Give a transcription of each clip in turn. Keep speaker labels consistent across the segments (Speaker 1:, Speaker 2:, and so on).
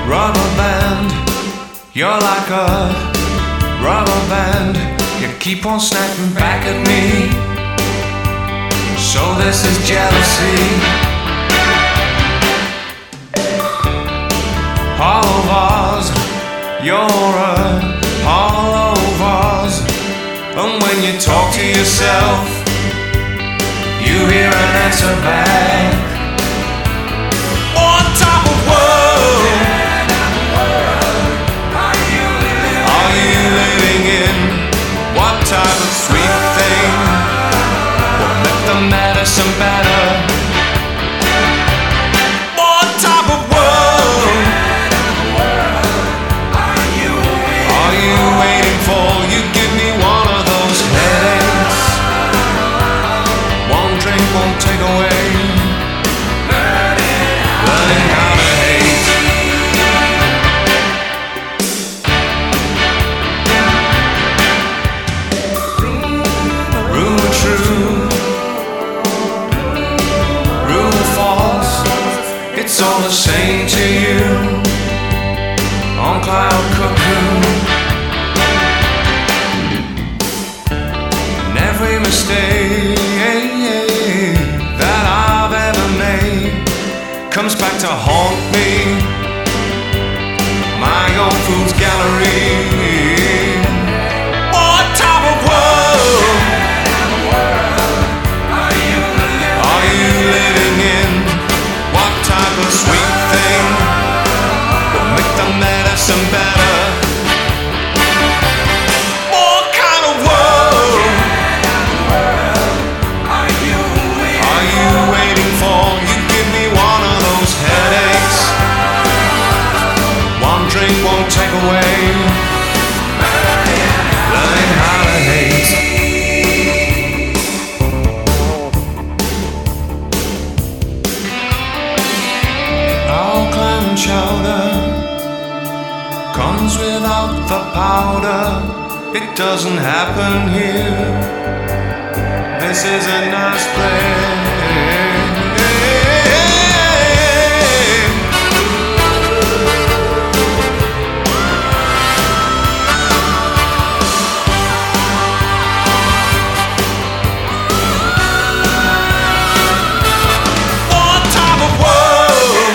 Speaker 1: rubber band. You're like a rubber band. You keep on snapping back at me. So this is jealousy. Hollow vase, you're a hollow vase. And when you talk to yourself, you hear an answer back. What type of world are you living in? What type of sweet thing will make the medicine better? What type of world are you waiting for? You give me one of those headaches. One drink won't take away. Learning how to hate. Rumor true, rumor false. It's all the same to you. On cloud cuckoo. And every mistake that I've ever made comes back to haunt me. My old fool's gallery. What type of world are you living in? What type of sweet thing will make the medicine better? What kind of world are you waiting for? You give me one of those headaches. One drink won't take away. Learning how to hate. Our clam chowder comes without the powder. It doesn't happen here. This is a nice place. What type of world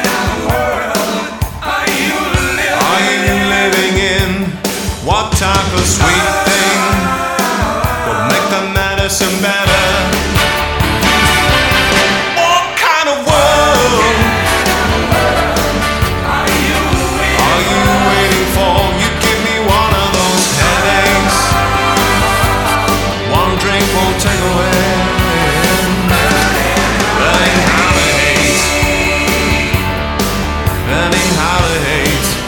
Speaker 1: are you living in? What type of sweet thing will make the medicine better? What kind of world are you waiting for? You give me one of those headaches. One drink won't take away. Learning how to hate. Learning how to hate.